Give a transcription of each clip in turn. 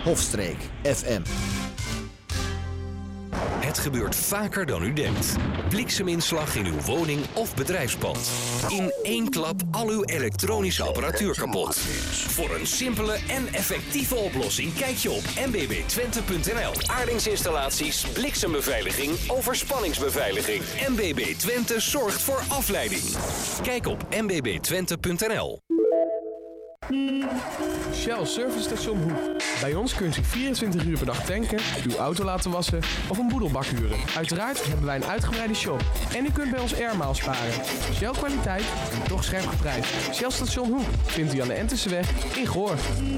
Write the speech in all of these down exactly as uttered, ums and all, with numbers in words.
Hofstreek F M. Het gebeurt vaker dan u denkt. Blikseminslag in uw woning of bedrijfspand. In één klap al uw elektronische apparatuur kapot. Voor een simpele en effectieve oplossing kijk je op m b b twente punt n l. Aardingsinstallaties, bliksembeveiliging, overspanningsbeveiliging. M B B Twente zorgt voor afleiding. Kijk op m b b twente punt n l. Shell Service Station Hoek. Bij ons kunt u vierentwintig uur per dag tanken, uw auto laten wassen of een boedelbak huren. Uiteraard hebben wij een uitgebreide shop. En u kunt bij ons airmiles sparen. Shell kwaliteit en toch scherp geprijsd. Shell Station Hoek vindt u aan de Entesseweg in Goor.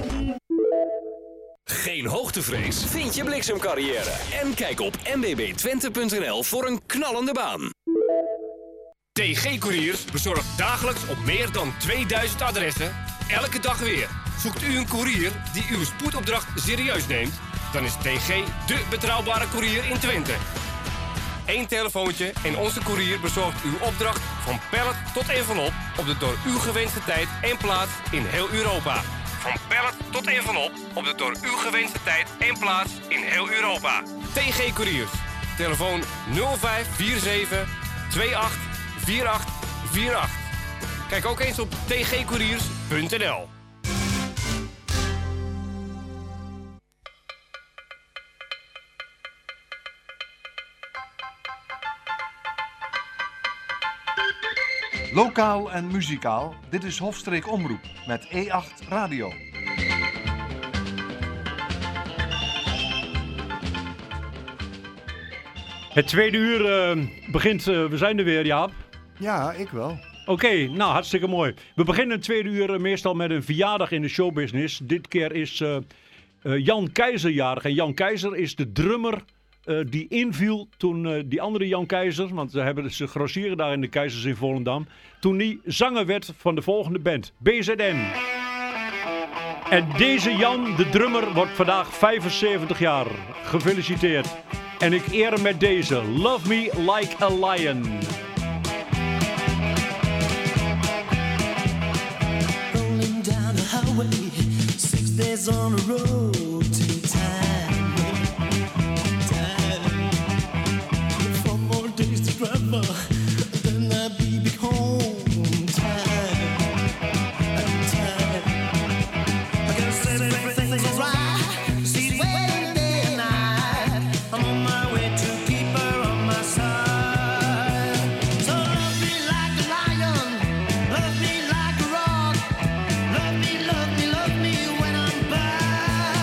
Geen hoogtevrees? Vind je bliksemcarrière. En kijk op m b b twente punt n l voor een knallende baan. T G Couriers bezorgt dagelijks op meer dan tweeduizend adressen, elke dag weer. Zoekt u een courier die uw spoedopdracht serieus neemt? Dan is T G de betrouwbare courier in Twente. Eén telefoontje en onze courier bezorgt uw opdracht van pallet tot envelop op de door u gewenste tijd en plaats in heel Europa. Van pallet tot envelop op de door u gewenste tijd en plaats in heel Europa. T G Couriers. Telefoon nul vijf vier zeven twee acht vier acht vier acht. Kijk ook eens op t g couriers punt n l. Lokaal en muzikaal, dit is Hofstreek Omroep met E acht Radio. Het tweede uur uh, begint, uh, we zijn er weer, Jaap. Ja, ik wel. Oké, okay, nou hartstikke mooi. We beginnen het tweede uur uh, meestal met een verjaardag in de showbusiness. Dit keer is uh, uh, Jan Keizer jarig. En Jan Keizer is de drummer uh, die inviel toen uh, die andere Jan Keizer, want ze hebben ze grossieren daar in de Keizers in Volendam, toen die zanger werd van de volgende band, B Z N. En deze Jan, de drummer, wordt vandaag vijfenzeventig jaar. Gefeliciteerd. En ik eer hem met deze, Love Me Like a Lion. Rolling down the highway, six days on the road, take time, time. Four more days to travel, then I'll be back home, time, time. I gotta say that everything's alright, see waiting day and night, I'm on my way to keep her on my side. So love me like a lion, love me like a rock, love me, love me, love me when I'm by.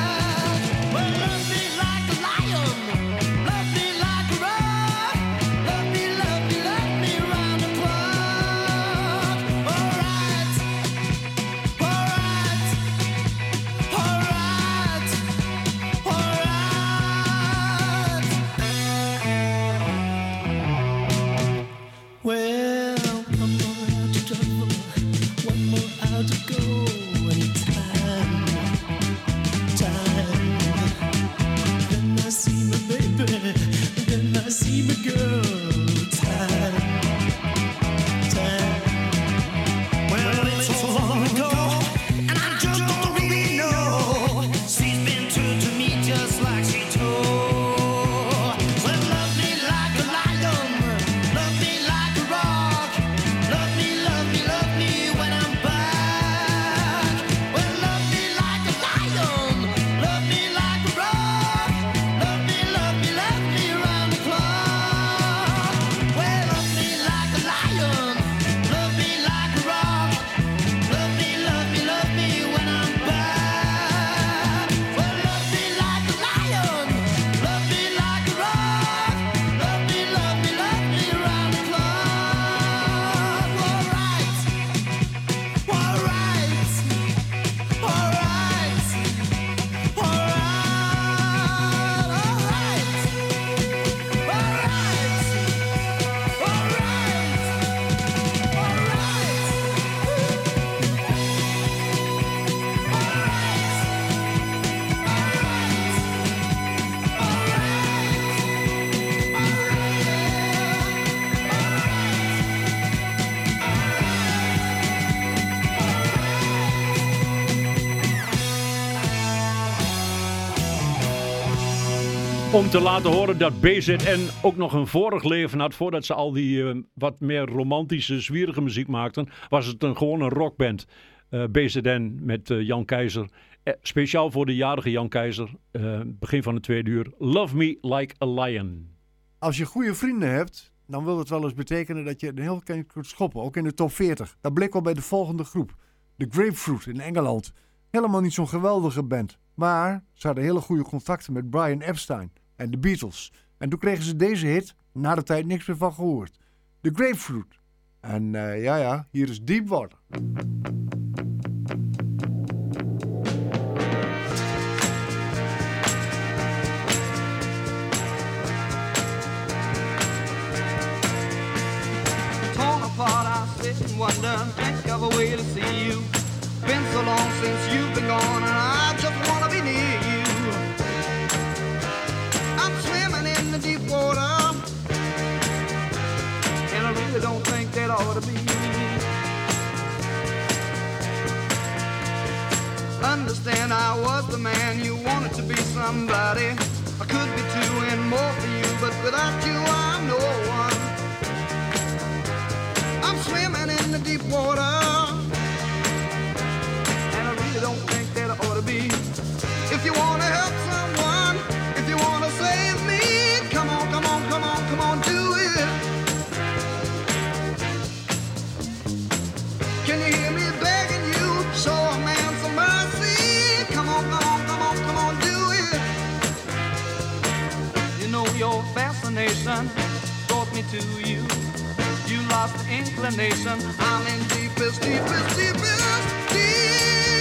Om te laten horen dat B Z N ook nog een vorig leven had. Voordat ze al die uh, wat meer romantische, zwierige muziek maakten, was het een, gewoon een rockband. Uh, B Z N met uh, Jan Keizer. Eh, speciaal voor de jarige Jan Keizer. Uh, begin van het tweede uur. Love Me Like a Lion. Als je goede vrienden hebt, dan wil het wel eens betekenen dat je een heel kind kunt schoppen. Ook in de top veertig. Dat bleek al bij de volgende groep. De Grapefruit in Engeland. Helemaal niet zo'n geweldige band. Maar ze hadden hele goede contacten met Brian Epstein en de Beatles. En toen kregen ze deze hit, na de tijd niks meer van gehoord. The Grapefruit. En uh, ja ja, hier is Deep Water. Torn apart, I sit and wonder, think of a way to see you. Been so long since you've been gone, and I just wanna be near you. I'm swimming in the deep water, and I really don't think that ought to be. Understand I was the man you wanted to be somebody. I could be two and more for you, but without you I'm no one. I'm swimming in the deep water, don't think that I ought to be. If you want to help someone, if you want to save me, come on, come on, come on, come on, do it. Can you hear me begging you? Show a man some mercy. Come on, come on, come on, come on, do it. You know your fascination brought me to you. You lost the inclination. I'm in deepest, deepest, deepest, deep.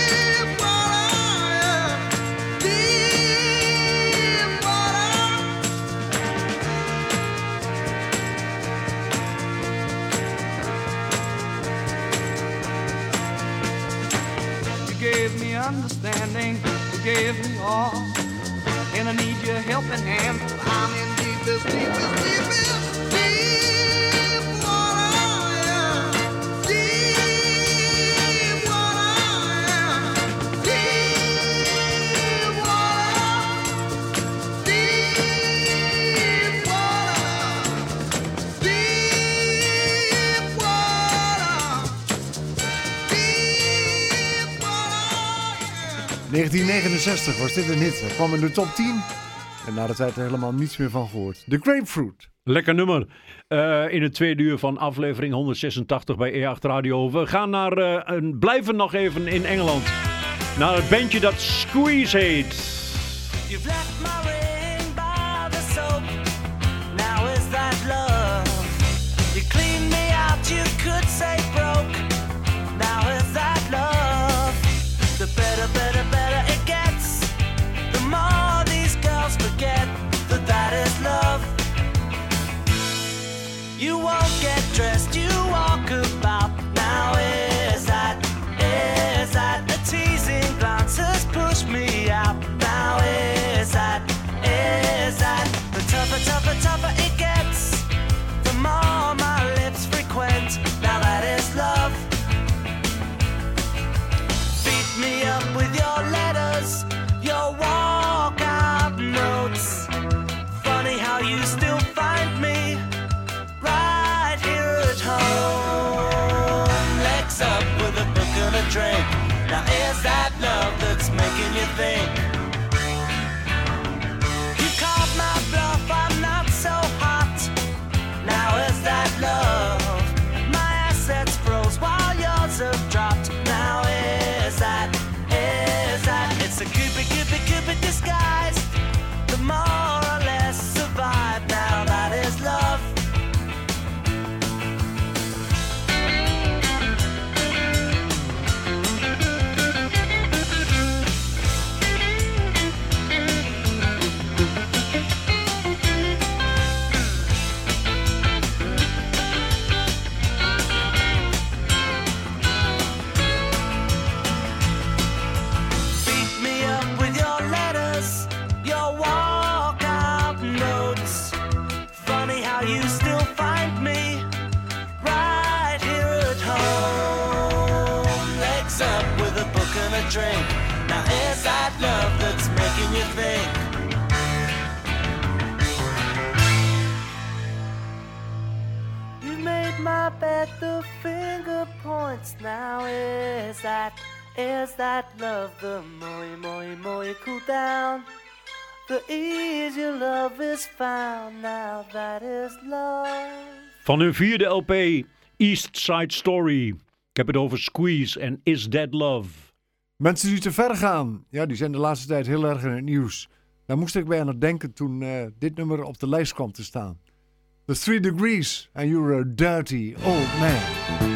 Gave me understanding, you gave me all, and I need your helping hand. I'm in deepest, deepest, deepest, deep water, yeah. Deep water, yeah. Deep water, deep water, deep water, deep water. negentien negenenzestig was dit een hit. Hij kwam in de top tien. En na de tijd er helemaal niets meer van gehoord. The Grapefruit. Lekker nummer. Uh, in het tweede uur van aflevering honderdzesentachtig bij E acht Radio. We gaan naar, uh, een, blijven nog even in Engeland. Naar het bandje dat Squeeze heet. You've left my ring by the soap. Now is that love? You cleaned me out, you could say broke. Now is that love? The better, better, better it gets. The more these girls forget that that is love. You won't get dressed, you walk about. Now is that, is that a teasing glance has pushed me out. Now is that, is that the tougher, tougher, tougher it gets. The more my lips frequent. Now that is love. Beat me up with your letters, your walkout notes. Funny how you still find me right here at home. Legs up with a book and a drink. Now is that love that's making you think? You called my bluff, I'm not so hot. Now is that love? My assets froze while yours have dropped. Now is that, is that? It's a cupid, cupid, cupid disguise. The more or less survive. Now that is love. Beat me up with your letters, your walkout notes. Funny how you still find me right here at home. Legs up with a book and a drink. Now is that love that's making you think? stop at the finger points. Now is that, is that love? The more, more, more you cool down, the easier love is found. Now that is love. Van hun vierde L P, East Side Story. Ik heb het over Squeeze en Is That Love. Mensen die te ver gaan, ja, die zijn de laatste tijd heel erg in het nieuws. Daar moest ik bijna denken toen uh, dit nummer op de lijst kwam te staan. The Three Degrees and You're a Dirty Old Man.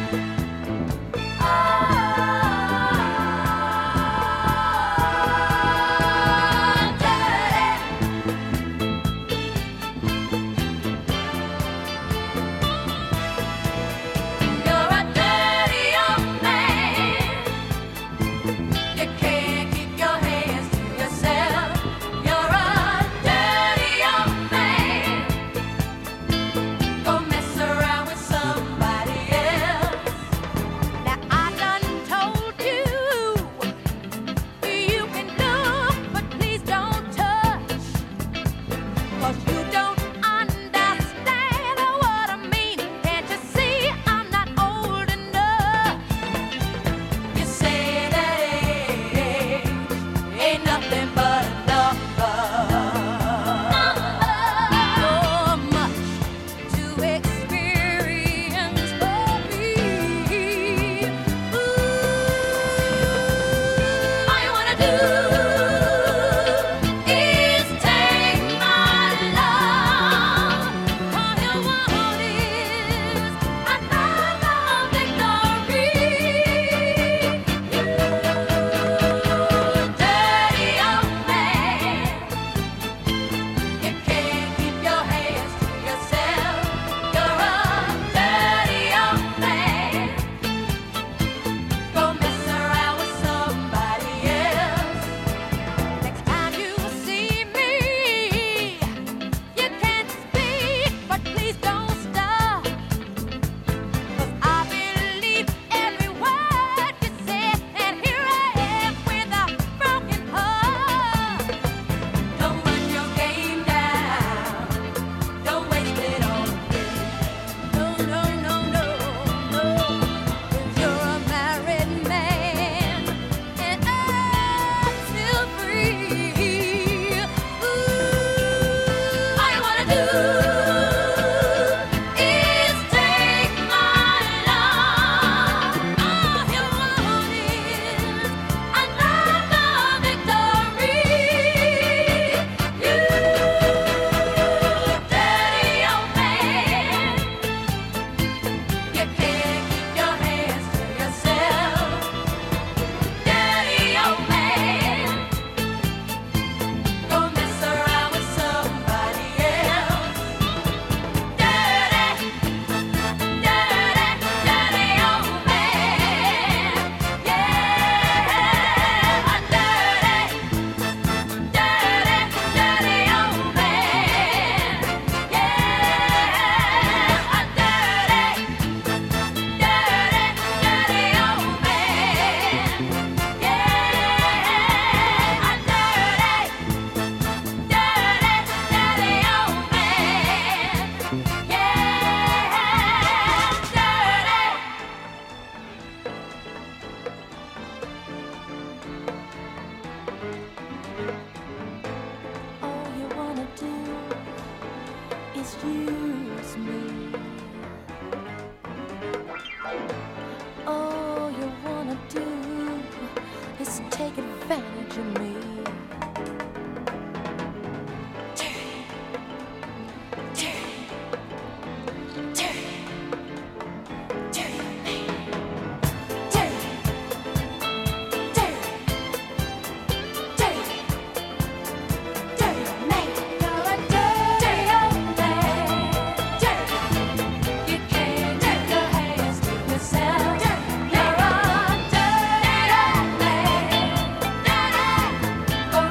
Go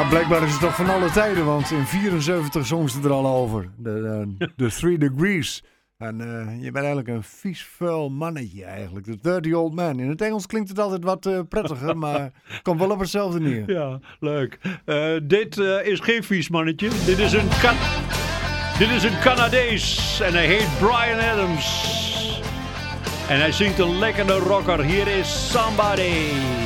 Ja, blijkbaar is het toch van alle tijden, want in vierenzeventig zong ze er al over. De, de, de Three Degrees. En uh, je bent eigenlijk een vies, vuil mannetje eigenlijk. De Dirty Old Man. In het Engels klinkt het altijd wat uh, prettiger, maar komt wel op hetzelfde neer. Ja, leuk. Uh, dit uh, is geen vies mannetje. Dit is een, kan- dit is een Canadees. En hij heet Bryan Adams. En hij zingt een lekkere rocker. Hier is Somebody.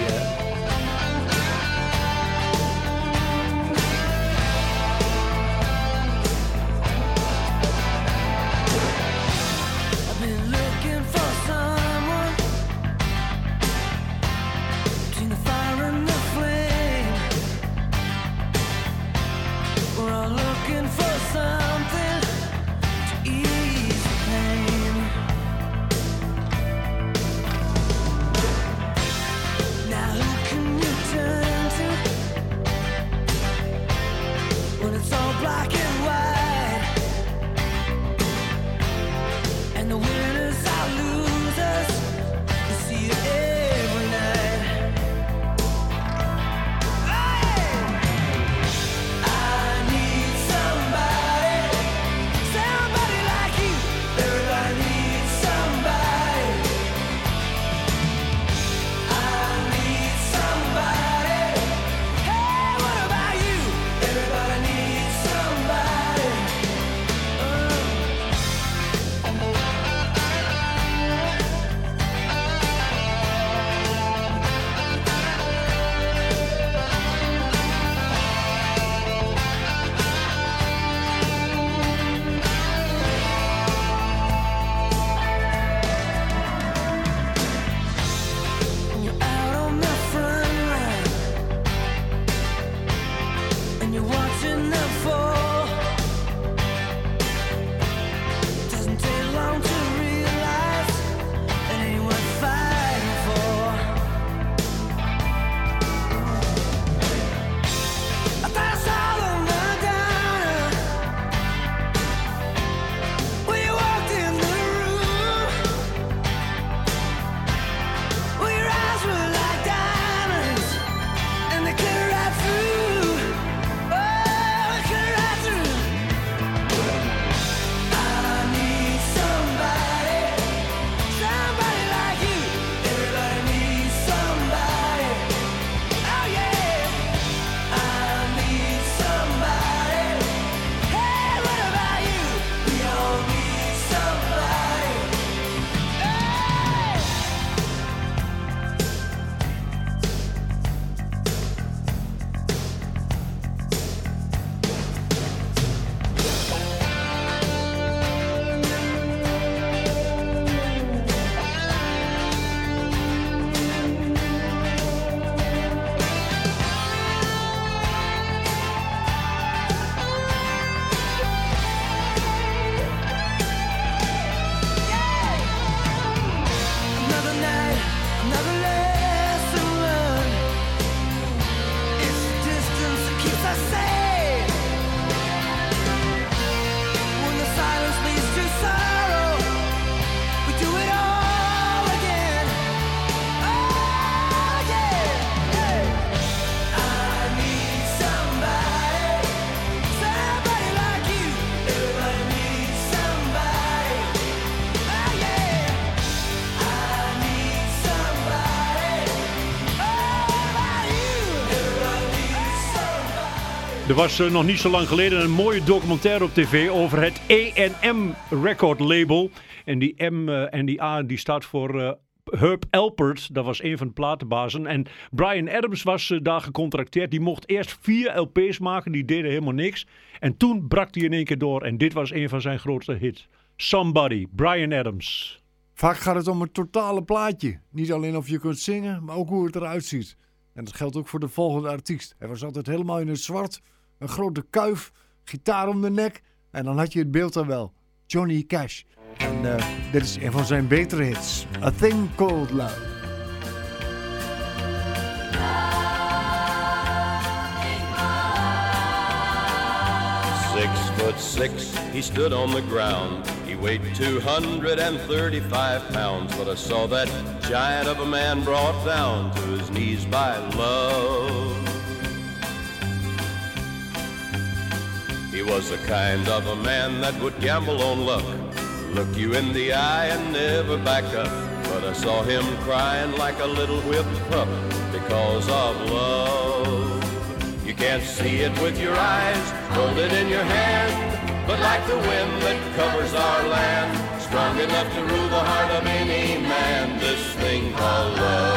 Er was uh, nog niet zo lang geleden een mooie documentaire op tv over het A en M record label. En die M uh, en die A die staat voor uh, Herb Alpert. Dat was een van de platenbazen. En Bryan Adams was uh, daar gecontracteerd. Die mocht eerst vier L P's maken. Die deden helemaal niks. En toen brak hij in één keer door. En dit was een van zijn grootste hits. Somebody, Bryan Adams. Vaak gaat het om het totale plaatje. Niet alleen of je kunt zingen, maar ook hoe het eruit ziet. En dat geldt ook voor de volgende artiest. Hij was altijd helemaal in het zwart. Een grote kuif, gitaar om de nek. En dan had je het beeld er wel. Johnny Cash. En uh, dit is een van zijn betere hits. A Thing Called Love. Six foot six, he stood on the ground. He weighed two hundred thirty-five pounds. But I saw that giant of a man brought down to his knees by love. He was the kind of a man that would gamble on luck, look you in the eye and never back up. But I saw him crying like a little whipped pup because of love. You can't see it with your eyes, hold it in your hand, but like the wind that covers our land, strong enough to rule the heart of any man, this thing called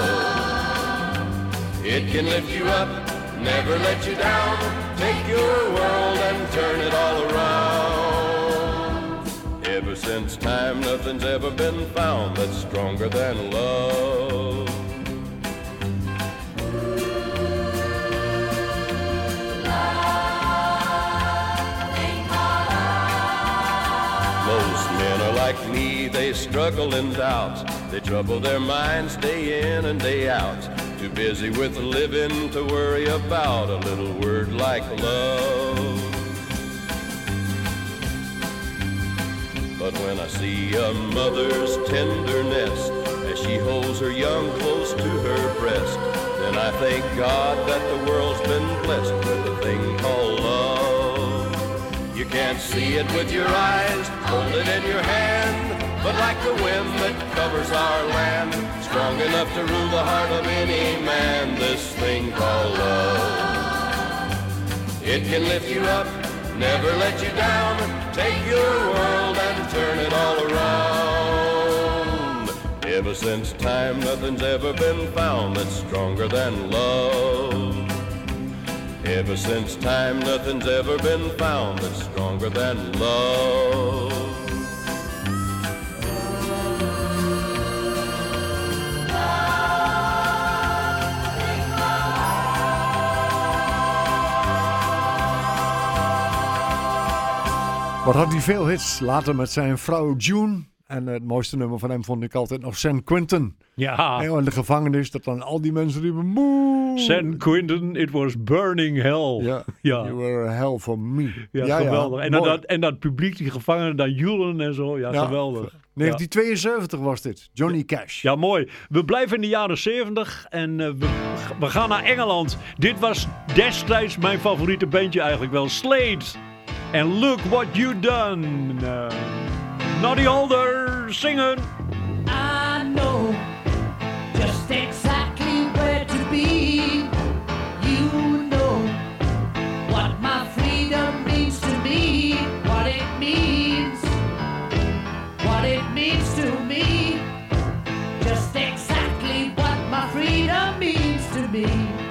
love. It can lift you up, never let you down, take your world and turn it all around. Ever since time, nothing's ever been found that's stronger than love. Most men are like me, they struggle in doubt. They trouble their minds day in and day out. Too busy with living to worry about a little word like love. But when I see a mother's tenderness as she holds her young close to her breast, then I thank God that the world's been blessed with a thing called love. You can't see it with your eyes, hold it in your hand, but like the wind that covers our land, strong enough to rule the heart of any man, this thing called love. It can lift you up, never let you down, take your world and turn it all around. Ever since time, nothing's ever been found that's stronger than love. Ever since time, nothing's ever been found that's stronger than love. Wat had hij veel hits, later met zijn vrouw June. En het mooiste nummer van hem vond ik altijd nog San Quentin. Ja. En in de gevangenis, dat dan al die mensen riepen... Moe! San Quentin, it was burning hell. Ja, ja. You were hell for me. Ja, ja geweldig. Ja, en, dan, dat, en dat publiek, die gevangenen, dan joelen en zo. Ja, ja, geweldig. negentien tweeënzeventig was dit. Johnny Cash. Ja, mooi. We blijven in de jaren zeventig en uh, we, we gaan naar Engeland. Dit was destijds mijn favoriete bandje eigenlijk wel. Slade. And look what you done. Uh, Noddy Holder, zingen. I know just exactly where to be. You know what my freedom means to me. What it means. What it means to me. Just exactly what my freedom means to me.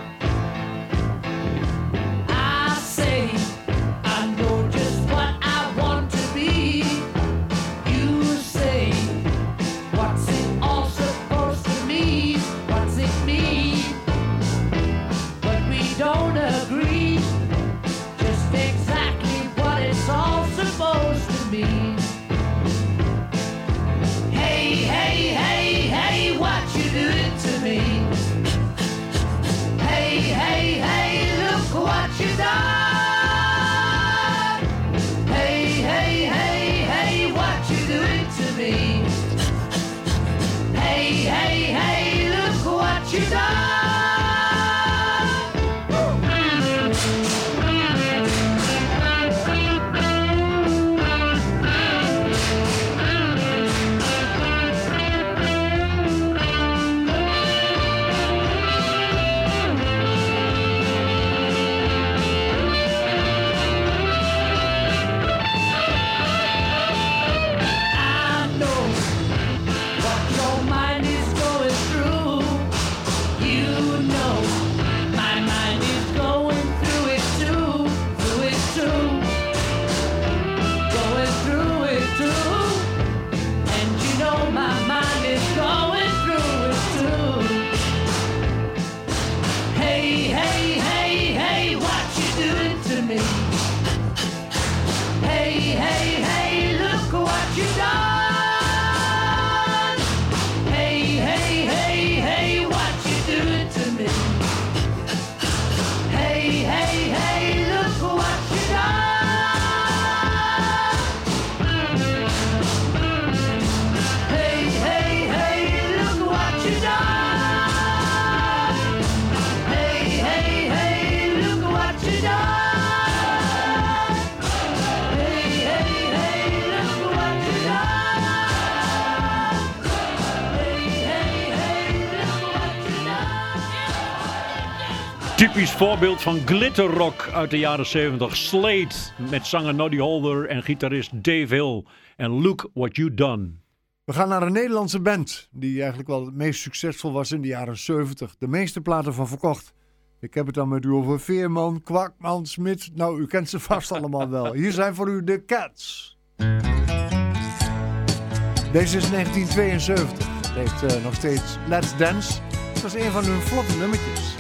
I say I know just what I want to be. You say, what's it all supposed to mean? What's it mean? But we don't agree. Just exactly what it's all supposed to mean. Hey, hey, hey, hey, what you doing to me? Typisch voorbeeld van glitterrock uit de jaren zeventig. Slade met zanger Noddy Holder en gitarist Dave Hill. En Look What You Done. We gaan naar een Nederlandse band die eigenlijk wel het meest succesvol was in de jaren zeventig. De meeste platen van verkocht. Ik heb het dan met u over Veerman, Kwakman, Smit. Nou, u kent ze vast allemaal wel. Hier zijn voor u de Cats. Deze is negentien tweeënzeventig. Het heeft uh, nog steeds Let's Dance. Dat was een van hun vlotte nummertjes.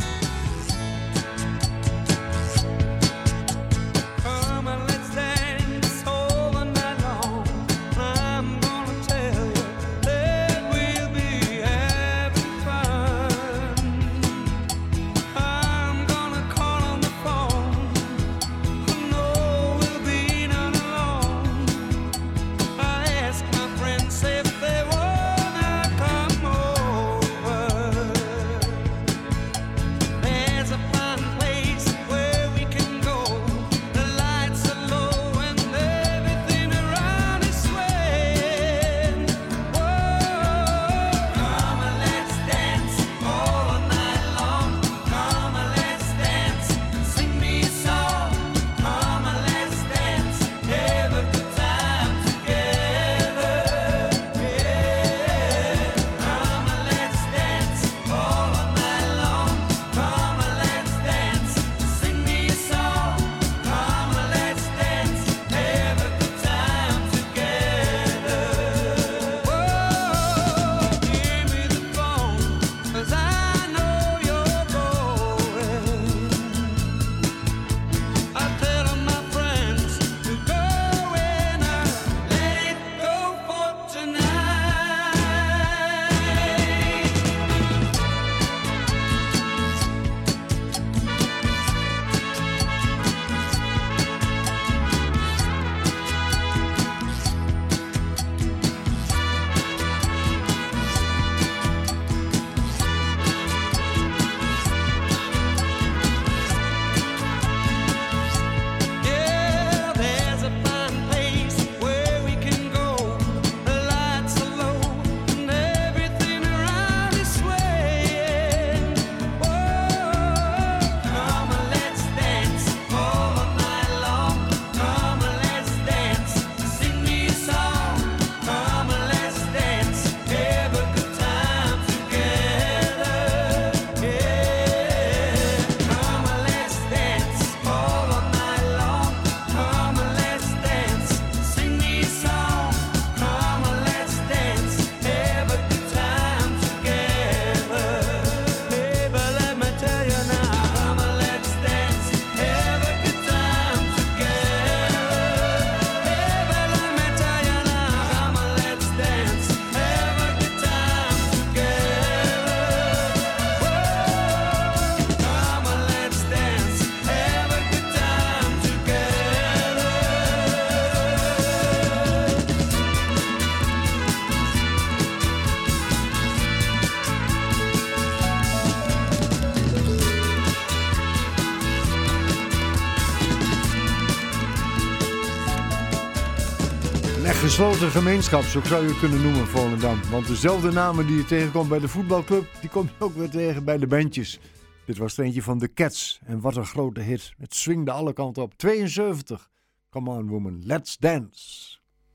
Gesloten gemeenschap, zo zou je het kunnen noemen, Volendam. Want dezelfde namen die je tegenkomt bij de voetbalclub, die kom je ook weer tegen bij de bandjes. Dit was er eentje van de Cats. En wat een grote hit. Het swingde alle kanten op. tweeënzeventig. Come on woman, let's dance.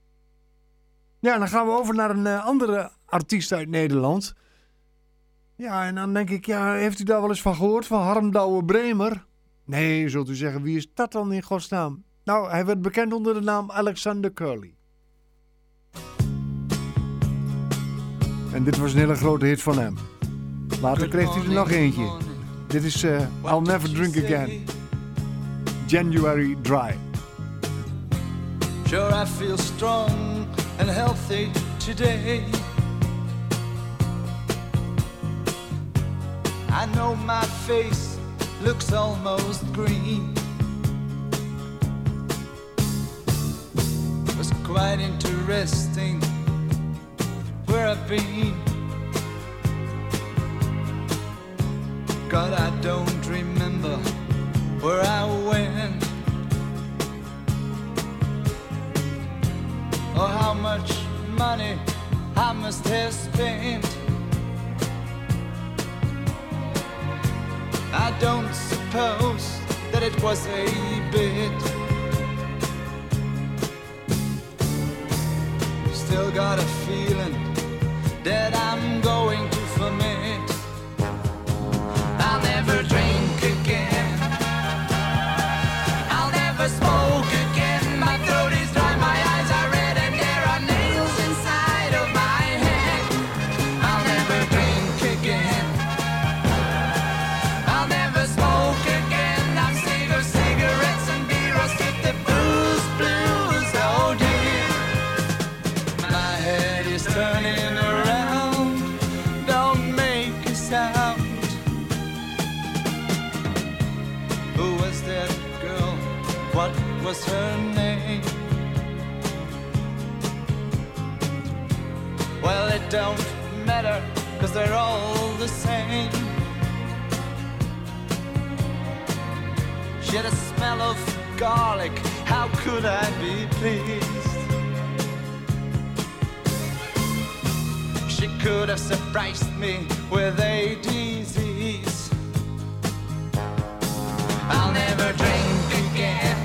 Ja, dan gaan we over naar een uh, andere artiest uit Nederland. Ja, en dan denk ik, ja, heeft u daar wel eens van gehoord? Van Harm Douwe Bremer? Nee, zult u zeggen, wie is dat dan in godsnaam? Nou, hij werd bekend onder de naam Alexander Curly. En dit was een hele grote hit van hem. Later kreeg hij er nog eentje. Dit is uh, I'll Never Drink Again. January Dry. Sure I feel strong and healthy today. I know my face looks almost green. It was quite interesting where I've been. God, I don't remember where I went or how much money I must have spent. I don't suppose that it was a bit. Still got a feeling that I'm going to ferment. I'll never drink again. I'll never smoke again. My throat is dry, my eyes are red, and there are nails inside of my head. I'll never drink again. I'll never smoke again. I'm sick of cigarettes and beer. I'll skip the booze, blues, oh dear. My head is turning around. Don't make a sound. Who was that girl? What was her name? Well, it don't matter, 'cause they're all the same. She had a smell of garlic. How could I be pleased? She could have surprised me with a disease. I'll never drink again.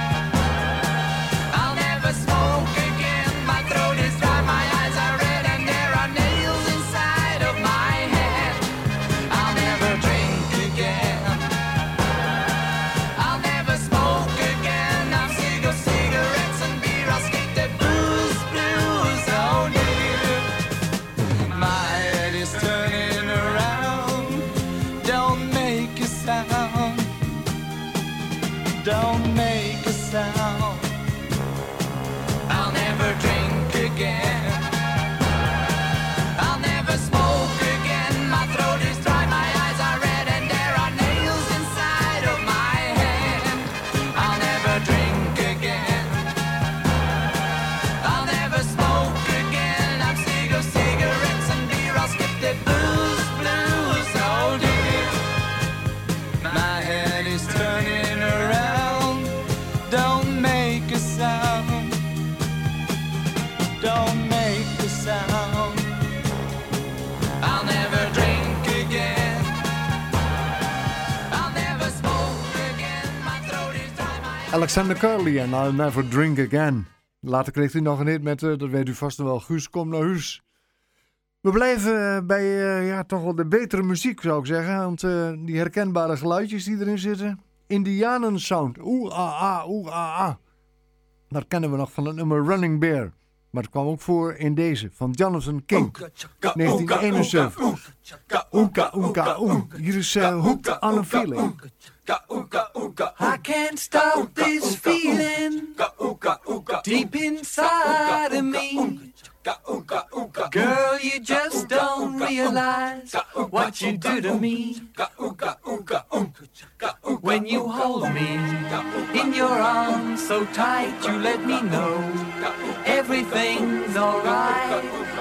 I'll never smoke again. My throat is dry, my eyes are red, and there are nails inside of my head. I'll never drink again. I'll never smoke again. I'm sick of cigarettes and beer. I'll skip the booze, blues, oh dear. My head is turning around. Don't make a sound. Don't make a sound. I'll never drink again. I'll never smoke again. My throat is dry, my eyes are red, and there are nails inside of my head. I'll never drink again. I'll never smoke again. I'm sick of cigarettes and beer. I'll skip the booze, blues, oh dear. My head is turning around. Don't make a sound. Don't make a sound. I'll never drink again. I'll never smoke again. My throat is dry, my Alexander Curly en I'll Never Drink Again. Later kreeg hij nog een hit met, uh, dat weet u vast nog wel, Guus, kom naar huis. We blijven uh, bij uh, ja, toch wel de betere muziek, zou ik zeggen. Want uh, die herkenbare geluidjes die erin zitten. Indianensound. Oeh, ah, ah, oeh, ah, ah. Dat kennen we nog van het nummer Running Bear. Maar het kwam ook voor in deze, van Jonathan King. negentien eenenzeventig. Oeka, oeka, oe. Hier is uh, Hooked on a Feeling. I can't stop this feeling deep inside of me. Girl, you just don't realize what you do to me when you hold me in your arms so tight. You let me know everything's alright.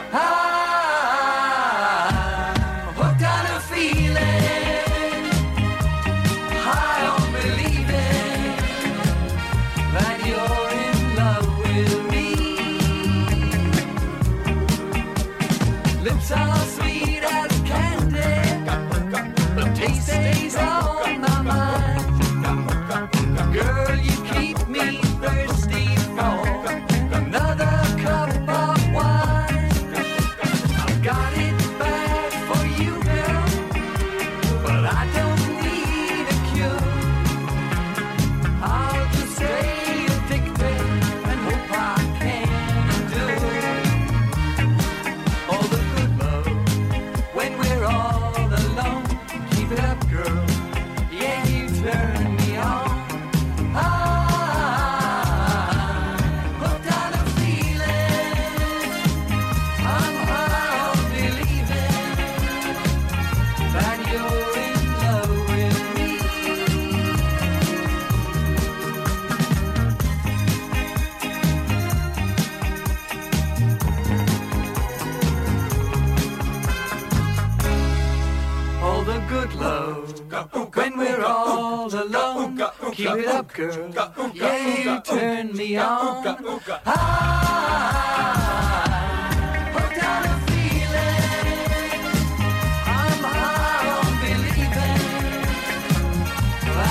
Ah, hooked on a feeling, high on believing that you're in love with me. Lips are sweet as candy, the taste stays on my mind. Girl, you keep me thirsty for another cup of wine. I've got it bad for you, girl, but I don't need a cure. I'll just stay addicted and hope I can endure all the good love when we're all alone. Keep it up, girl. Yeah, you turn me on. Ah, hooked on a feeling. I'm high on believing that you're in love with me. All the good love when we're all alone. Keep it up, girl. Yeah, you turn me on. Ah, hooked on a feeling. I'm high on believing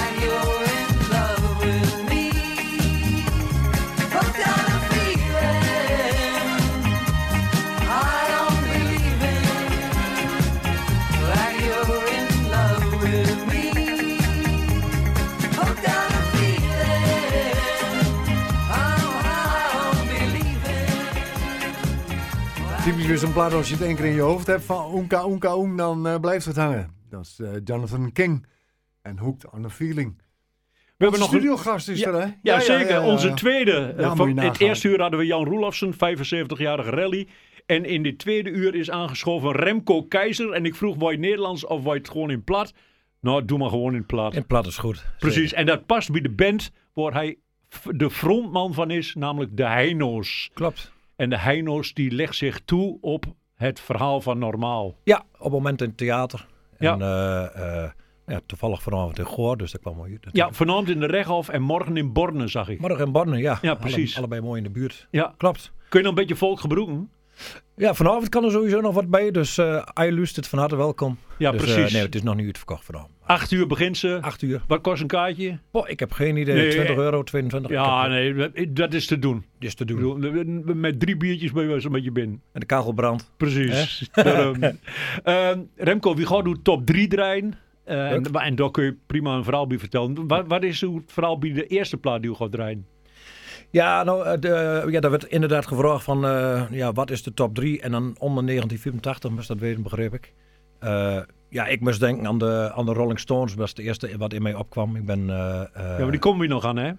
typisch weer zo'n plaat als je het één keer in je hoofd hebt van Oenka Oenka Oen, dan uh, blijft het hangen. Dat is uh, Jonathan King en Hooked on a Feeling. We hebben nog een studiogast is ja, er, hè? Ja, ja zeker. Ja, ja, ja. Onze tweede. Ja, uh, van het eerste uur hadden we Jan Roelofsen, vijfenzeventigjarige rally. En in dit tweede uur is aangeschoven Remco Keizer. En ik vroeg, wou je Nederlands of wou je het gewoon in plat? Nou, doe maar gewoon in plat. In plat is goed. Precies. Zeker. En dat past bij de band waar hij f- de frontman van is, namelijk de Heino's. Klopt. En de Heino's die legt zich toe op het verhaal van Normaal. Ja, op het moment in het theater. Ja. En uh, uh, ja, toevallig vanavond in Goor, dus dat kwam mooi uit. Ja, vanavond in de Rechthof en morgen in Borne, zag ik. Morgen in Borne, ja. Ja, precies. Alle, allebei mooi in de buurt. Ja. Klopt. Kun je nog een beetje volk gebroeken? Ja, vanavond kan er sowieso nog wat bij, dus uh, als je luistert, van harte welkom. Ja, dus, precies. Uh, nee, het is nog niet uitverkocht vanavond. Acht uur begint ze. Acht uur. Wat kost een kaartje? Oh, ik heb geen idee. Nee, twintig euro, tweeëntwintig. Ja, nee, dat is te doen. Dat is te doen. Ik bedoel, met drie biertjes ben je wel zo'n beetje binnen. En de kachel brandt. Precies. Daarom. uh, Remco, wie gaat uw top drie draaien? Uh, en, en daar kun je prima een verhaal bij vertellen. Wat, wat is uw verhaal bij de eerste plaat die u gaat draaien? Ja, nou, de, ja, daar werd inderdaad gevraagd van, uh, ja, wat is de top drie? En dan onder negentien vierentachtig moest dat weten, begreep ik. Uh, ja, ik moest denken aan de, aan de Rolling Stones, dat was het eerste wat in mij opkwam. Ik ben... Uh, uh, ja, maar die komen we nog aan, hè?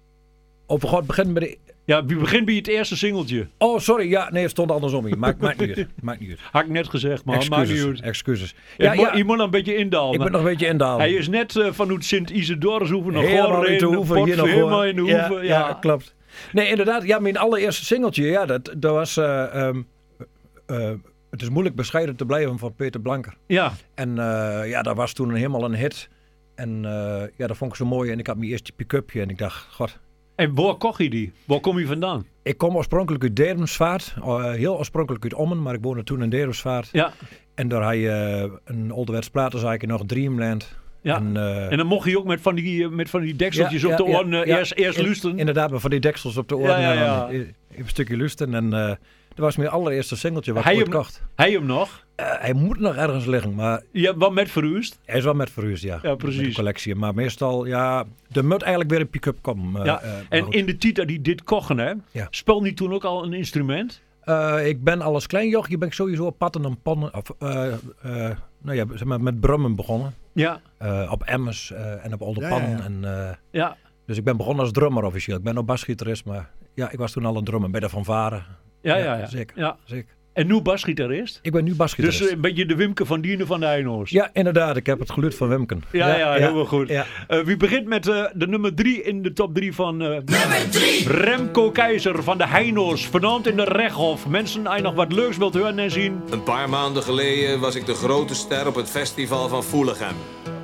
Of we gaan beginnen bij de... Ja, wie begint bij het eerste singeltje? Oh, sorry. Ja, nee, het stond andersom hier. Maakt, maakt niet uit. Maakt niet uit. Had ik net gezegd, maar excuses, maakt niet uit. Excuses. Ja, Ja, ja, ja. je moet nog een beetje indalen. Ik moet nog een beetje indalen. Hij is net uh, vanuit Sint-Isidorushoeve naar helemaal Goor in de hoeve, hier nog helemaal hoor. in de ja, hoeve. ja. Ja. ja, klopt. Nee, inderdaad. Ja, mijn allereerste singeltje, ja, dat, dat was... Uh, um, uh, het is moeilijk bescheiden te blijven van Peter Blanker. Ja. En uh, ja, dat was toen helemaal een hit. En uh, ja, dat vond ik zo mooi. En ik had mijn eerste pick-upje en ik dacht, god... En waar kocht je die? Waar kom je vandaan? Ik kom oorspronkelijk uit Dermsvaart. Uh, heel oorspronkelijk uit Ommen, maar ik woonde toen in Dermsvaart. Ja. En daar had je uh, een Olderwets platenzaakje nog, Dreamland. Ja. En, uh, en dan mocht je ook met van die, met van die dekseltjes ja, op de ja, oren uh, ja, eerst, eerst in, luisteren. Inderdaad, met van die deksels op de oren. Ja, ja, ja. En dan even een stukje luisteren. En uh, dat was mijn allereerste singeltje wat hij ik ooit hem, kocht. Hij hem nog? Uh, hij moet nog ergens liggen, maar... Ja, wat met verhuisd? Hij is wel met verhuisd, ja. Ja, precies. Met de collectie. Maar meestal, ja... Er moet eigenlijk weer een pick-up komen. Uh, ja. uh, en goed. in de tijd dat hij dit kochten, hè? Ja. Speel niet toen ook al een instrument? Uh, ik ben al als klein jochie ben ik sowieso op patten en pannen... Of, uh, uh, nou ja, zeg maar, met brummen begonnen. Ja. Uh, op emmers uh, en op olderpannen. Ja, ja. En, uh, ja. Dus ik ben begonnen als drummer officieel. Ik ben ook basgitarist, maar ja, ik was toen al een drummer bij de fanfare. Ja, ja, ja. Zeker, ja. zeker. En nu basgitarist? Ik ben nu basgitarist. Dus een beetje de Wimke van Dienen van de Heino's. Ja, inderdaad. Ik heb het geluid van Wimken. Ja, ja, ja, heel ja, goed. Ja. Uh, wie begint met uh, de nummer drie in de top drie van... Uh, nummer drie! Remco Keizer van de Heino's. Vanavond in de Rechthof. Mensen, als je nog wat leuks wilt horen en zien... Een paar maanden geleden was ik de grote ster op het festival van Voelichem.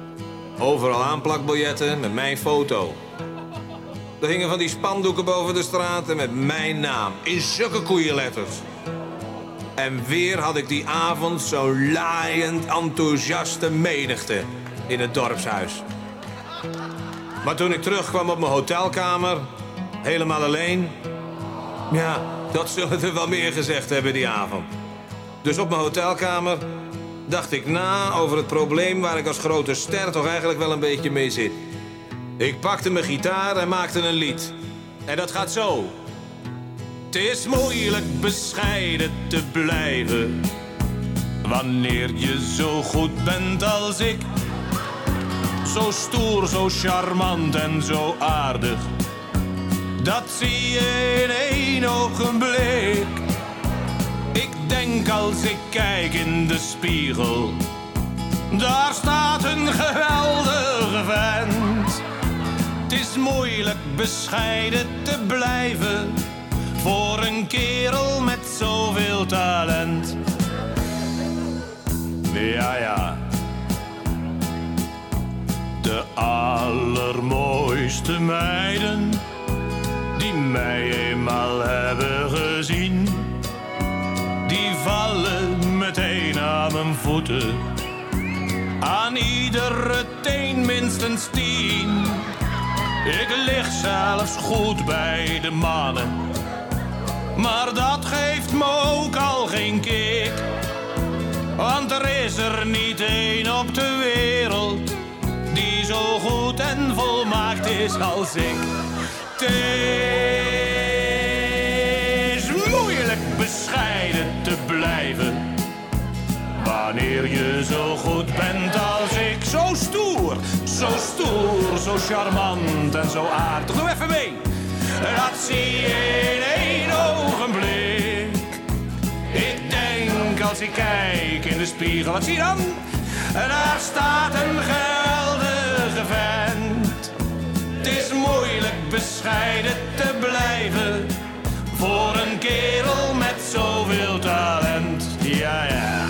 Overal aanplakbiljetten met mijn foto. Er hingen van die spandoeken boven de straten met mijn naam. In zulke koeienletters. En weer had ik die avond zo'n laaiend enthousiaste menigte in het dorpshuis. Maar toen ik terugkwam op mijn hotelkamer, helemaal alleen... Ja, dat zullen er wel meer gezegd hebben die avond. Dus op mijn hotelkamer dacht ik na over het probleem waar ik als grote ster toch eigenlijk wel een beetje mee zit. Ik pakte mijn gitaar en maakte een lied. En dat gaat zo. Het is moeilijk bescheiden te blijven wanneer je zo goed bent als ik. Zo stoer, zo charmant en zo aardig. Dat zie je in één ogenblik. Ik denk als ik kijk in de spiegel, daar staat een geweldige vent. Het is moeilijk bescheiden te blijven voor een kerel met zoveel talent. Ja, ja. De allermooiste meiden die mij eenmaal hebben gezien, die vallen meteen aan mijn voeten. Aan iedere teen minstens tien. Ik lig zelfs goed bij de mannen, maar dat geeft me ook al geen kick. Want er is er niet één op de wereld die zo goed en volmaakt is als ik. Het is moeilijk bescheiden te blijven Wanneer je zo goed bent als ik, zo stoer, zo stoer, zo charmant en zo aardig. Doe even mee. Dat zie je in één ogenblik. Ik denk als ik kijk in de spiegel, wat zie je dan? Daar staat een geweldige vent. Het is moeilijk bescheiden te blijven voor een kerel met zoveel talent. Ja, ja.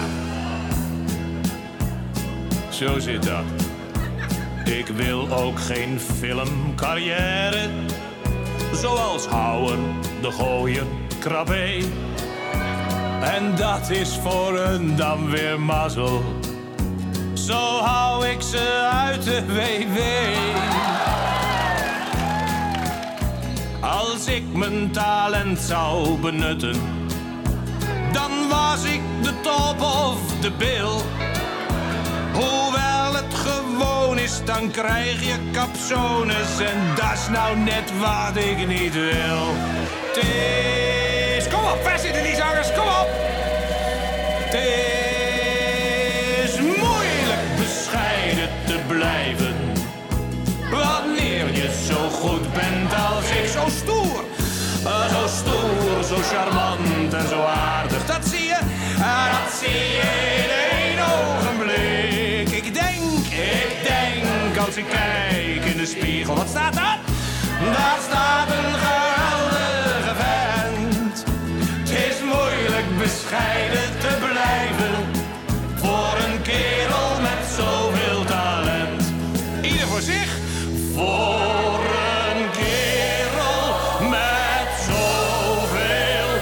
Zo zit dat. Ik wil ook geen filmcarrière, zoals Houwen, De Gooien, Krabbe. En dat is voor hun dan weer mazzel. Zo hou ik ze uit de W W. Als ik mijn talent zou benutten, dan was ik de top of de bil. Hoewel het gewoon is, dan krijg je capsones en dat is nou net wat ik niet wil. Het is... Kom op, waar zitten die zangers? Kom op! Het is moeilijk bescheiden te blijven wanneer je zo goed bent als ik. Zo stoer, uh, zo stoer, zo charmant en zo aardig. Dat zie je, uh, dat zie je in één ogenblik. Ik denk, ik denk als ik kijk in de spiegel. Wat staat daar? Daar staat een geweldige vent. Het is moeilijk bescheiden te blijven voor een kerel met zoveel talent. Ieder voor zich. Voor een kerel met zoveel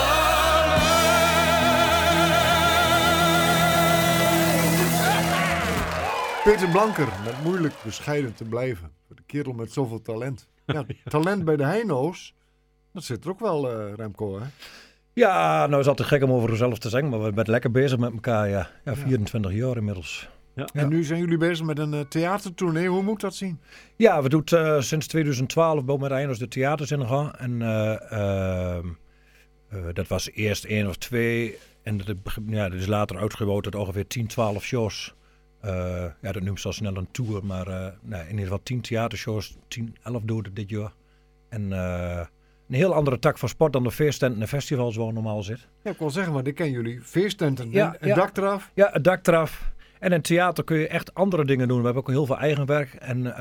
talent. Peter Blanker, met moeilijk bescheiden te blijven. Voor de kerel met zoveel talent. Ja, talent bij de Heino's, dat zit er ook wel, uh, Remco, hè? Ja, nou is het te gek om over onszelf te zeggen, maar we zijn lekker bezig met elkaar, ja. Ja, vierentwintig jaar inmiddels. Ja. En nu zijn jullie bezig met een uh, theatertournee. Hoe moet ik dat zien? Ja, we doen uh, sinds twintig twaalf bij met Heino's de theaters in gaan. En uh, uh, uh, dat was eerst één of twee. En dat, ja, dat is later uitgebouwd tot ongeveer tien, twaalf shows. Uh, ja, dat noemt ze al snel een tour, maar uh, nee, in ieder geval tien theatershows, tien, elf doden dit jaar. En uh, een heel andere tak van sport dan de feesttenten en festivals waar normaal zit. Ja, ik wil zeggen, maar dit kennen jullie. Feesttenten, ja, een ja. dak eraf. Ja, het dak eraf. En in theater kun je echt andere dingen doen. We hebben ook heel veel eigen werk. En uh,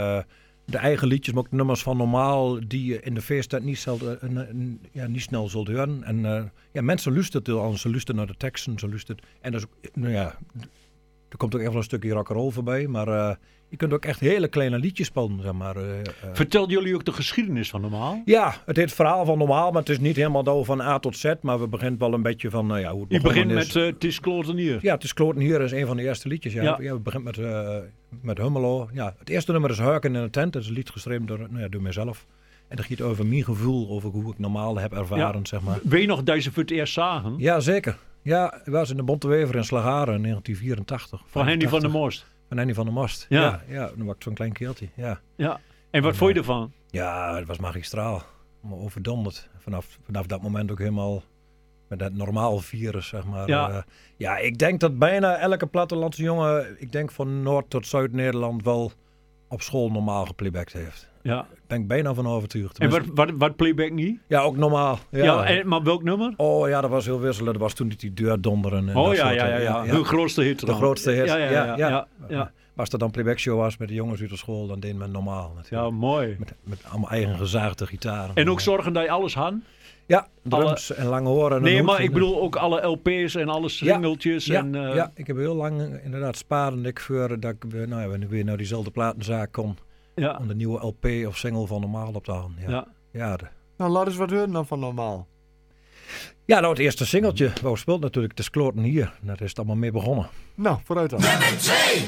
de eigen liedjes, maar ook nummers van normaal die je in de feesttent niet, zal, uh, uh, ja, niet snel zult horen. En uh, ja, mensen luisteren het, ze luisteren naar de teksten, ze luisteren. En dat is, nou ja, er komt ook even een stukje rock'n'roll voorbij, maar uh, je kunt ook echt hele kleine liedjes spelen, zeg maar. Uh, uh. Vertelden jullie ook de geschiedenis van Normaal? Ja, het is het verhaal van Normaal, maar het is niet helemaal door van A tot Z, maar we beginnen wel een beetje van uh, ja, hoe het Je begint is. met uh, Het is kloten hier. Ja, Het is kloten hier is een van de eerste liedjes. Ja, ja. ja we beginnen met, uh, met Hummelo. Ja, het eerste nummer is Hurken in de tent, dat is een lied geschreven door, nou ja, door mezelf. En dat gaat over mijn gevoel, over hoe ik Normaal heb ervaren, ja. zeg maar. Weet je nog dat je voor het eerst zagen? Ja, zeker. Ja, ik was in de Bontewever in Slagharen in negentien vierentachtig. Van Henny van der Most. Van Henny van der Most. Ja. Ja, ja, dan was ik zo'n klein keeltje. Ja. Ja. En wat en, vond je ervan? Ja, het was magistraal. Maar overdonderd. Vanaf, vanaf dat moment ook helemaal met dat normaal virus, zeg maar. Ja. Uh, ja, ik denk dat bijna elke plattelandse jongen, ik denk van Noord tot Zuid-Nederland, wel op school normaal geplaybacked heeft. Ja. Ik ben bijna van overtuigd. En wat, wat, wat playback niet? Ja, ook normaal. Ja, ja en, maar welk nummer? Oh ja, dat was heel wisselend. Dat was toen die deur donderen. En oh ja, soort, ja, ja, ja, ja. De grootste hit. De grootste hit. Ja, ja, ja. ja, ja, ja, ja. Als er dan playback show was met de jongens uit de school, dan deed men normaal. Natuurlijk. Ja, mooi. Met, met allemaal eigen gezaagde gitaren. En ook zorgen dat je alles had? Ja, drums alle... en lange horen. En nee, maar ik bedoel ook alle L P's en alle singeltjes. Ja, en, ja, uh... ja, ik heb heel lang inderdaad sparen ik voor dat ik nou ja, weer naar diezelfde platenzaak kon. Ja. Om de nieuwe L P of single van Normaal op te halen. Ja. Ja. Ja, de... Nou, laat eens wat horen dan van Normaal. Ja, nou het eerste singeltje. We speelt natuurlijk Het is kloten hier. Daar is het allemaal mee begonnen. Nou, vooruit dan. Nummer twee!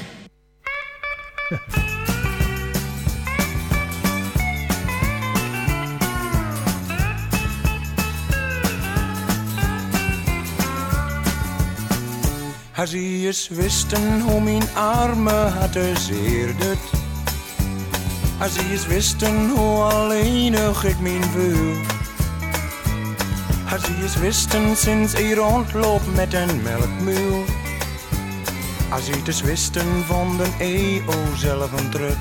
Als je eens wisten hoe mijn armen hadden zeerdet. Als je eens wisten hoe alleenig ik mijn voel. Als je eens wisten sinds ik rondloop met een melkmuil. Als je te wisten van de E O zelf een trut.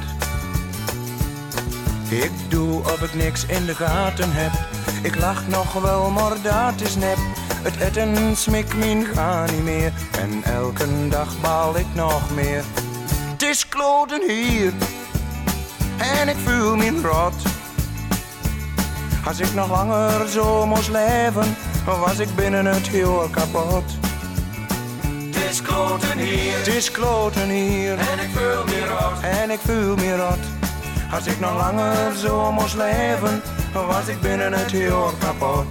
Ik doe of ik niks in de gaten heb. Ik lach nog wel, maar dat is nep. Het eten smikt mijn ga niet meer. En elke dag baal ik nog meer. Het is kloten hier. En ik voel me rot. Als ik nog langer zo moest leven, was ik binnen het jaar kapot. Het is kloten hier. Het is kloten hier. En ik voel me rot. En ik voel me rot. Als ik nog langer zo moest leven, was ik binnen het jaar kapot.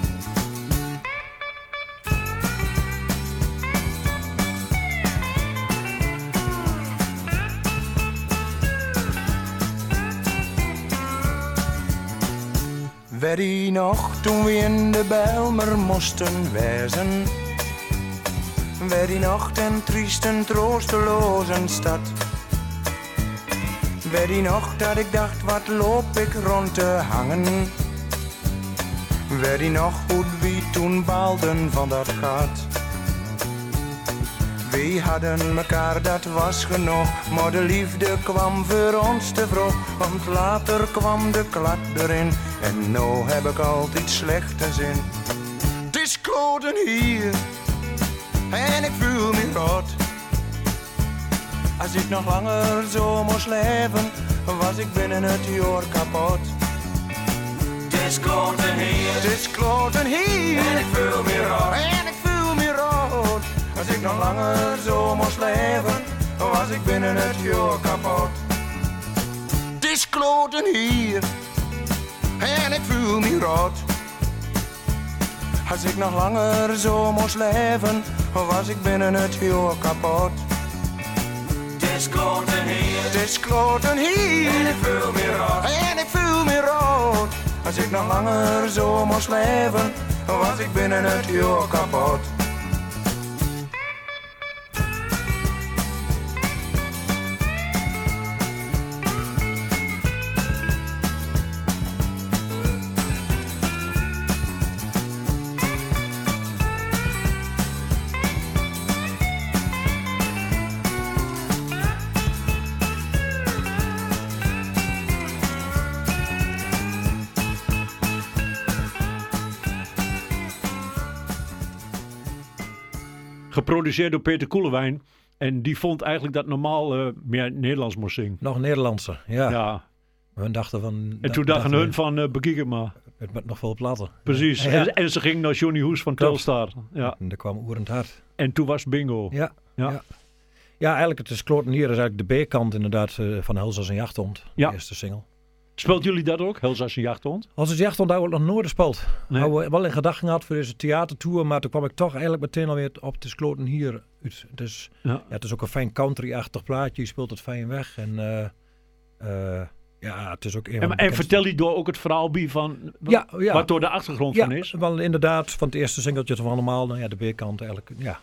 Weet je nog toen we in de Bijlmer moesten wezen? Weet je nog ten triesten troosteloze stad? Weet je nog dat ik dacht, wat loop ik rond te hangen? Weet je nog hoe we toen baalden van dat gat? We hadden mekaar, dat was genoeg, maar de liefde kwam voor ons te vroeg. Want later kwam de klad erin, en nou heb ik altijd slechte zin. Het is kloten hier, en ik voel me rot. Als ik nog langer zo moest leven, was ik binnen het jaar kapot. Het is kloten hier. Het is kloten hier. En ik voel me rot. En ik voel me rot. Als ik nog langer zo moest leven, was ik binnen het jaar kapot. Het is kloten hier. En ik voel me rot. Als ik nog langer zo moest leven, was ik binnen het jaar kapot. Het is kloten hier. Het is kloten hier. En ik voel me rot. En ik voel me rot. Als ik nog langer zo moest leven, was ik binnen het jaar kapot. Geproduceerd door Peter Koelewijn. En die vond eigenlijk dat normaal uh, meer Nederlands moest zingen. Nog Nederlandse, ja. ja. We dachten van... En toen dachten hun van, uh, bekijk het maar. Het met nog veel platen. Precies. Ja. En, en ze ging naar Johnny Hoes van Klopt. Telstar. Ja. En daar kwam Oerend Hart. En toen was bingo. Ja. Ja. Ja, ja eigenlijk het is kloten hier is eigenlijk de B-kant inderdaad uh, van Helzas en Jachthond. Ja. De eerste single. Speelt jullie dat ook, Helzas en Jachthond? Als Jachthond hebben we nog nooit gespeeld. Nee. Hadden we wel in gedachten gehad voor deze theatertour, maar toen kwam ik toch eigenlijk meteen alweer op het is kloten hier uit. Het is, ja. Ja, het is ook een fijn country-achtig plaatje, je speelt het fijn weg. En uh, uh, ja, het is ook een En, en vertel je door ook het verhaal bij van ja, ja. wat door de achtergrond ja, van is? wel inderdaad, van het eerste singeltje van allemaal, nou ja, de B-kant eigenlijk, ja.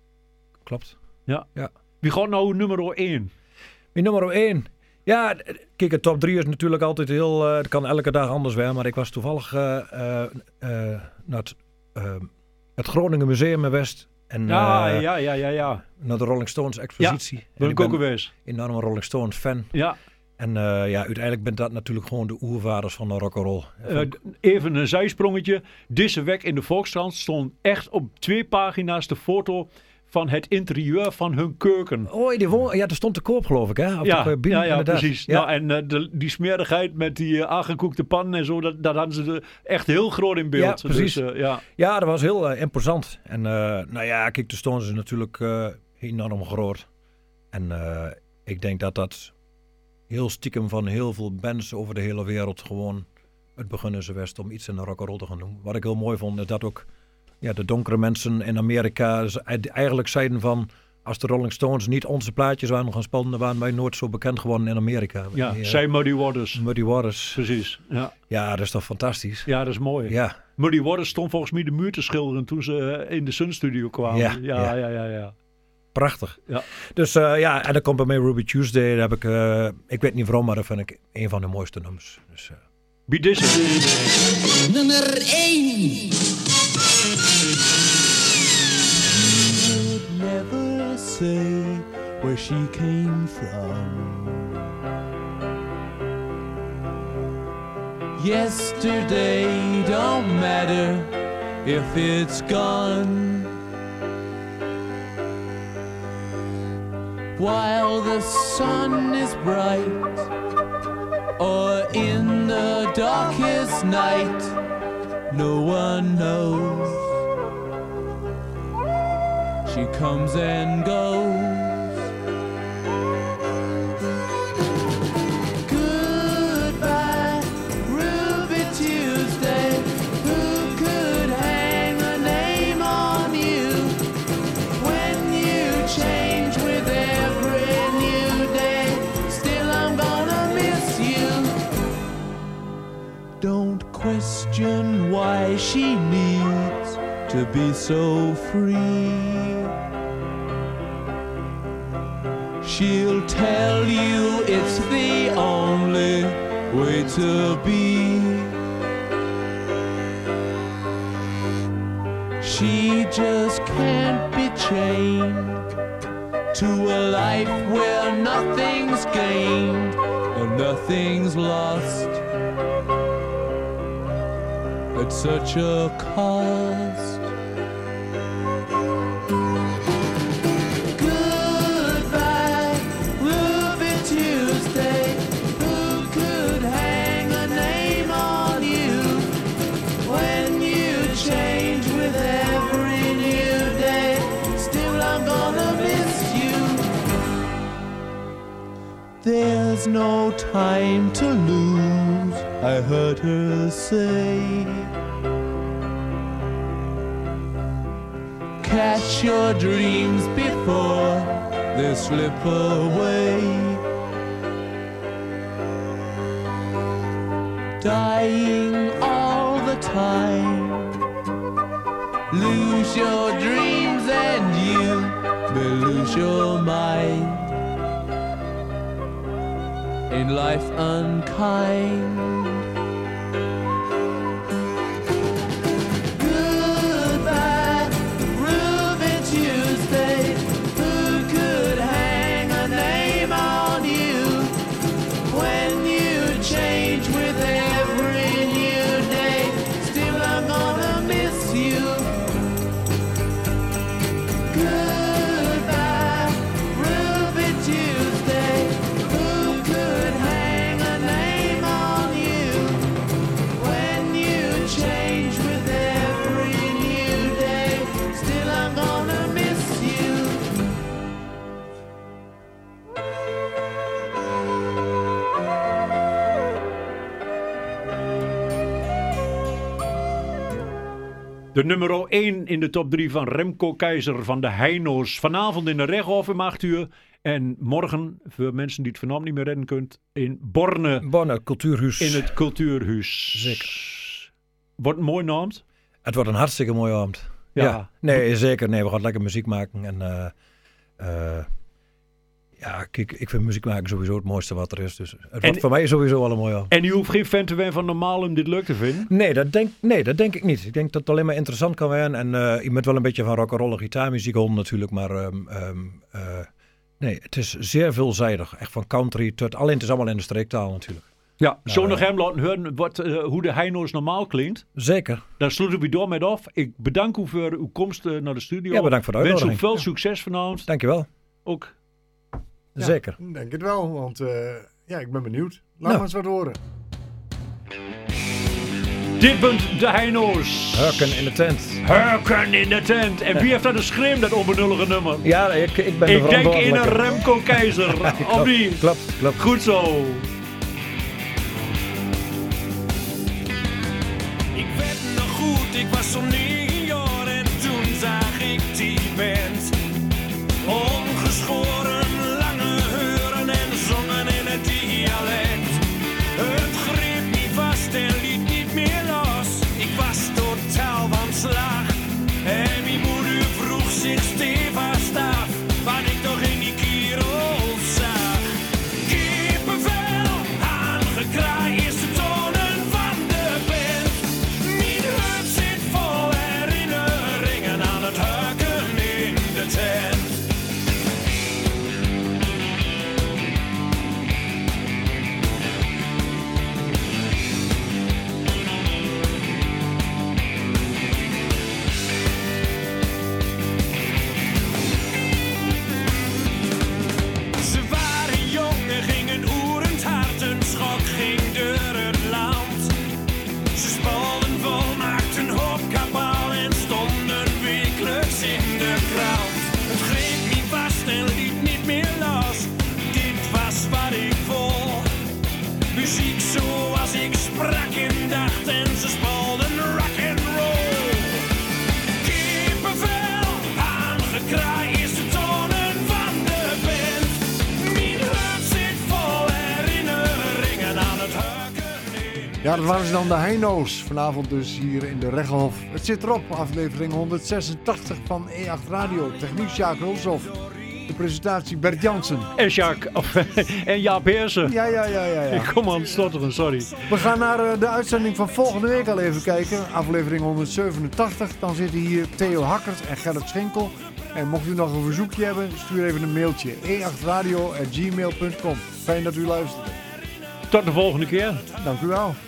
Klopt. Ja. ja. Wie gaat nou nummer één? Wie nummer één? Ja, kijk, de top drie is natuurlijk altijd heel... Uh, het kan elke dag anders zijn, maar ik was toevallig uh, uh, uh, naar het, uh, het Groningen Museum in West. En, ja, uh, ja, ja, ja, ja. Naar de Rolling Stones expositie. Ja, ben ik ook geweest. Enorme Rolling Stones fan. Ja. En uh, ja, uiteindelijk bent dat natuurlijk gewoon de oervaders van de rock'n'roll. Uh, even een zijsprongetje. Deze week in de Volkskrant stond echt op twee pagina's de foto van het interieur van hun keuken. Oh, die woon- ja, er stond te koop geloof ik, hè? Op ja, de binnen, ja, ja, inderdaad. precies. Ja. Nou, en uh, de, die smerigheid met die uh, aangekoekte pannen en zo, dat, dat hadden ze er echt heel groot in beeld. Ja, precies. Dus, uh, ja. ja, dat was heel uh, imposant. En uh, nou ja, kijk, de Stones is natuurlijk uh, enorm groot. En uh, ik denk dat dat heel stiekem van heel veel bands over de hele wereld gewoon het begin is geweest om iets in de rock'n'roll te gaan doen. Wat ik heel mooi vond, is dat ook ja, de donkere mensen in Amerika eigenlijk zeiden van, als de Rolling Stones niet onze plaatjes waren gaan spelen, dan waren wij nooit zo bekend geworden in Amerika. Ja, die, uh, zij Muddy Waters. Muddy Waters. Precies, ja. Ja, dat is toch fantastisch. Ja, dat is mooi. Ja. Muddy Waters stond volgens mij de muur te schilderen toen ze uh, in de Sun Studio kwamen. Ja, ja, ja. ja, ja. ja, ja. Prachtig. Ja. Dus uh, ja, en dan komt bij mij Ruby Tuesday. Daar heb ik, uh, ik weet niet waarom, maar dat vind ik een van de mooiste nummers. Dus, uh. Wie is het? Nummer één. Never say where she came from. Yesterday don't matter if it's gone. While the sun is bright, or in the darkest night, no one knows. She comes and goes. Goodbye, Ruby Tuesday. Who could hang a name on you when you change with every new day? Still, I'm gonna miss you. Don't question why she needs to be so free. She'll tell you it's the only way to be. She just can't be chained to a life where nothing's gained and nothing's lost at such a cost. There's no time to lose, I heard her say. Catch your dreams before they slip away. Dying all the time. Lose your dreams and you may lose your mind. In life unkind. Goodbye, Ruby Tuesday. Who could hang a name on you when you change with every new day? Still, I'm gonna miss you. Goodbye, Ruby Tuesday. De nummer één in de top drie van Remco Keizer van de Heino's. Vanavond in de Rechthof om acht uur. En morgen, voor mensen die het vanavond niet meer redden kunt, in Borne. Borne, het cultuurhuis. In het cultuurhuis. Zeker. Wordt een mooi avond. Het wordt een hartstikke mooie avond. Ja. ja. Nee, zeker. Nee, we gaan lekker muziek maken. En uh, uh, ja, kijk, ik vind muziek maken sowieso het mooiste wat er is. Dus het wordt en, voor mij sowieso wel een mooi avond. En je hoeft geen fan te zijn van normaal om dit leuk te vinden? Nee, dat denk, nee, dat denk ik niet. Ik denk dat het alleen maar interessant kan zijn. En uh, je moet wel een beetje van rock'n'roll gitaarmuziek houden natuurlijk. Maar um, um, uh, nee, het is zeer veelzijdig. Echt van country tot... Alleen het is allemaal in de streektaal natuurlijk. Ja, nou, zo nog hem laten horen wat, uh, hoe de Heino's normaal klinkt. Zeker. Daar sluiten we door met af. Ik bedank u voor uw komst uh, naar de studio. Ja, bedankt voor de uitnodiging. Wens u veel succes vanavond. Dankjewel. Ook. Ja, zeker. Ik denk het wel, want uh, ja, ik ben benieuwd. Laat nou. me eens wat horen. Dit bent de Heino's. Hurken in de tent. Hurken in de tent. En wie heeft dat geschreven, dat onbenullige nummer? Ja, ik, ik ben de Ik denk in een Remco Keizer. Of niet? Klopt, klopt. Goed zo. Ik weet nog goed, ik was zo'n negen jaar en toen zag ik die band. Ongeschoren, lange heuren en zongen in het dialect. Het greep niet vast en liet niet meer los. Ik was totaal van slag. En mijn moeder vroeg zich stevast af wat ik toch in die kerel zag. Kippenvel, aangekraai is de tonen van de band. Mijn hart zit vol en Ja, dat waren ze dan de Heino's. Vanavond dus hier in de Reggelhof. Het zit erop, aflevering honderdzesentachtig van E acht Radio. Techniek Sjaak Hulshoff. De presentatie Bert Jansen. En Sjaak, of, en Jaap Heersen. Ja, ja, ja, ja, ja. Ik kom aan het stotteren, sorry. We gaan naar uh, de uitzending van volgende week al even kijken. Aflevering honderdzevenentachtig. Dan zitten hier Theo Hakkert en Gerrit Schinkel. En mocht u nog een verzoekje hebben, stuur even een mailtje. e acht radio at gmail punt com. Fijn dat u luistert. Tot de volgende keer. Dank u wel.